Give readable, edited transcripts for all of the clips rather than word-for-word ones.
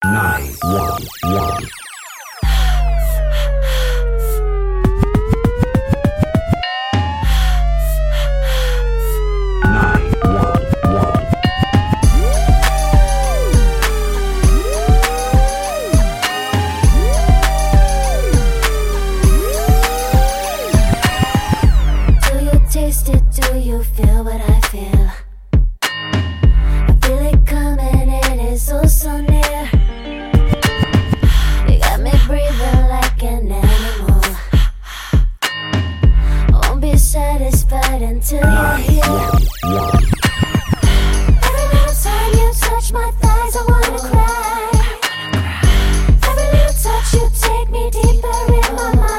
911. Taste it, do you feel what I feel? I feel it coming, it is oh so near. You got me breathing like an animal. Won't be satisfied until you're here. Every little time you touch my thighs, I wanna cry. Every little touch you take me deeper in my mind.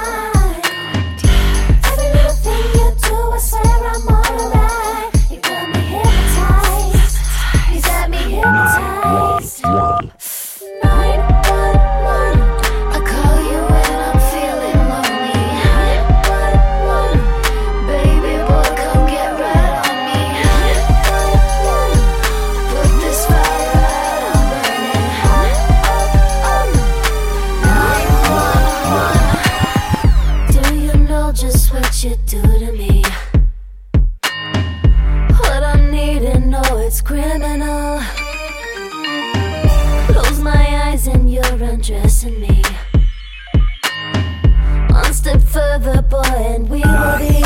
Just what you do to me. What I need to know, it's criminal. Close my eyes and you're undressing me. One step further, boy, and we will be.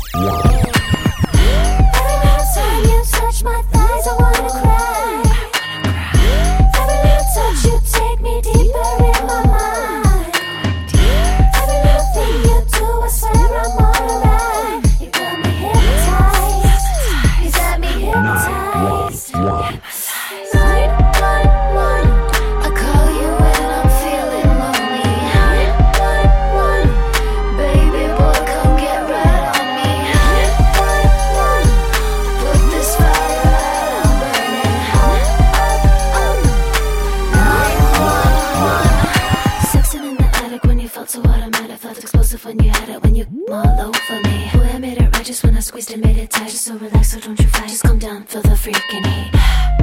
Every little time you touch my thighs, I wanna cry. Every little touch you take me deeper in my mind. Every little thing you do, I swear I'm alright. You got me hypnotized. You got me hypnotized. 911. I call you when I'm feeling lonely. 911. Baby boy, come get right on me. 911. Put this fire out, I'm burning. 911. Sexing in the attic when you felt so automatic. Felt explosive when you had it, when you all over me. Boy, I made it right just when I squeezed and made it tight. Just so relaxed, so don't you fight. Just calm down, feel the freaking heat.